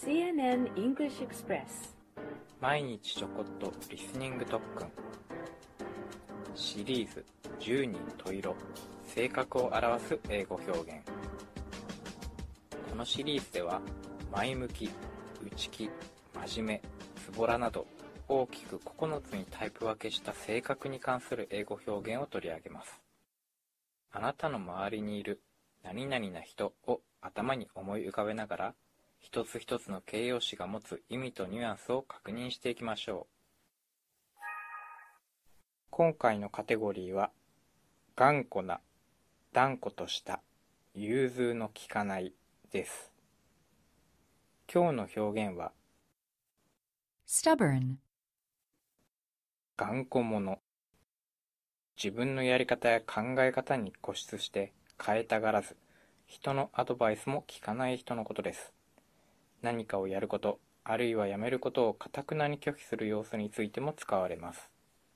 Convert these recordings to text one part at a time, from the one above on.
CNN English Express 毎日ちょこっとリスニング特訓シリーズ10人十色性格を表す英語表現。このシリーズでは前向き、内気、真面目、ズボラなど大きく9つにタイプ分けした性格に関する英語表現を取り上げます。あなたの周りにいる何々な人を頭に思い浮かべながら一つ一つの形容詞が持つ意味とニュアンスを確認していきましょう。今回のカテゴリーは頑固な、断固とした、融通の利かないです。今日の表現は stubborn, 頑固者。自分のやり方や考え方に固執して変えたがらず、人のアドバイスも聞かない人のことです。何かをやること、あるいはやめることを頑なに拒否する様子についても使われます。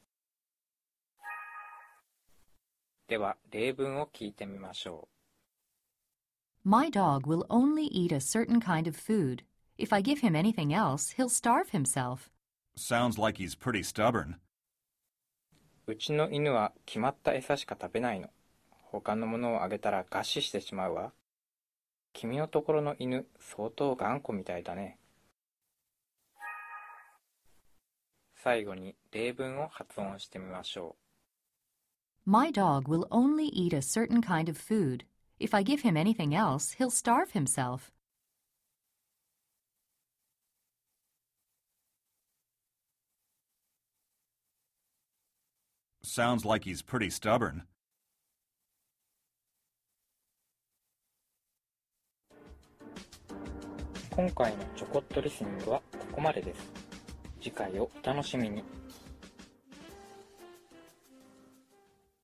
では、例文を聞いてみましょう。My dog will only eat a certain kind of food. If I give him anything else, he'll starve himself. Sounds like he's pretty stubborn. うちの犬は決まった餌しか食べないの。他のものをあげたら餓死してしまうわ。君のところの犬、相当頑固みたいだね。最後に例文を発音してみましょう。 My dog will only eat a certain kind of food. If I give him anything else, he'll starve himself. Sounds like he's pretty stubborn. 今回のちょこっとリスニングはここまでです。次回をお楽しみに。